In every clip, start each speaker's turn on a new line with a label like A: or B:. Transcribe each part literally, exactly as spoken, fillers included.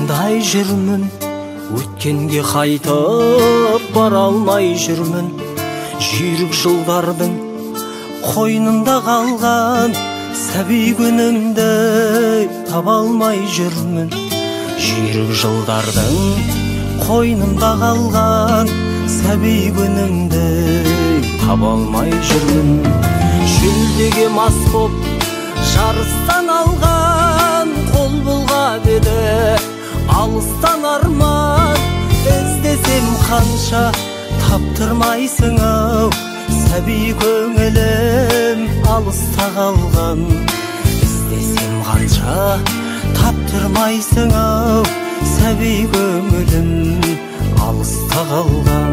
A: қандай жүрмін, өткенге қайтып бара алмай жүрмін. Жүйрік жылдардың қойнында қалған сәби күнімді таба алмай жүрмін. Жүйрік жылдардың қойнында қалған сәби күнімді таба алмай жүрмін. Жүлдеге мас боп жарыстан алған қол бұлғап еді, алыстан арман іздесем қанша таптырмайсың ау. Сәби көңілім алыста қалған, іздесем қанша таптырмайсың ау. Сәби көңілім алыста қалған.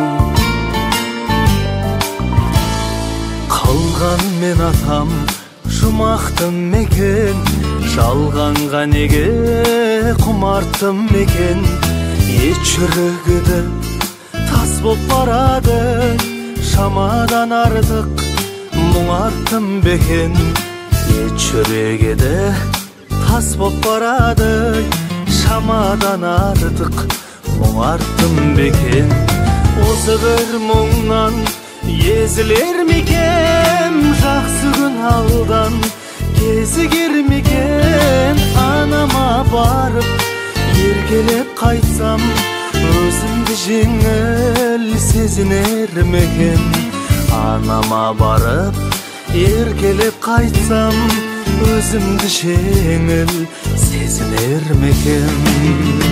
A: Қалған мен атам жұмақтым мекен, жалғанға неге құмарттым мекен. Ет жүрегіді тас боп барады, шамадан артық мұңарттым бекен. Ет жүрегіді тас боп барады, шамадан артық мұңарттым бекен. Осы бір мұңнан езілер мекен, жақсы күн алдан кезігер мекен. Анама барып еркелеп қайтсам, өзімді жеңіл сезінер мекен. Анама барып еркелеп қайтсам, өзімді жеңіл сезінер мекен.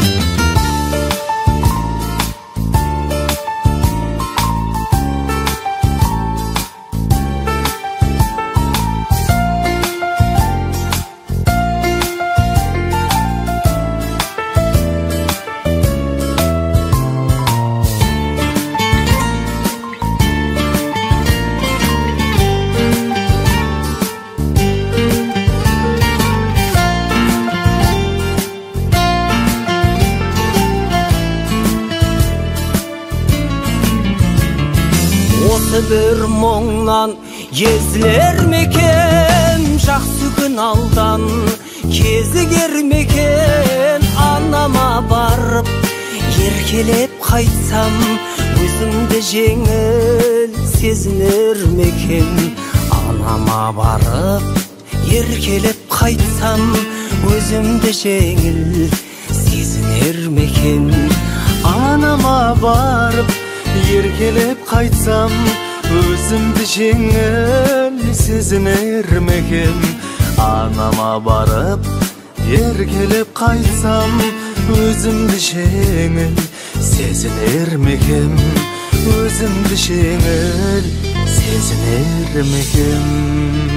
A: Осы бір мұңнан езілер мекен, жақсы күн алдан кезігер мекен. Анама барып еркелеп қайтсам, өзімді жеңіл сезінер мекен. Анама барып еркелеп қайтсам, өзімді жеңіл сезінер мекен. Анама барып еркелеп қайтсам, өзімді жеңіл сезінер мекен. Анама барып еркелеп қайтсам, өзімді жеңіл сезінер мекен. Өзімді жеңіл сезінер мекен.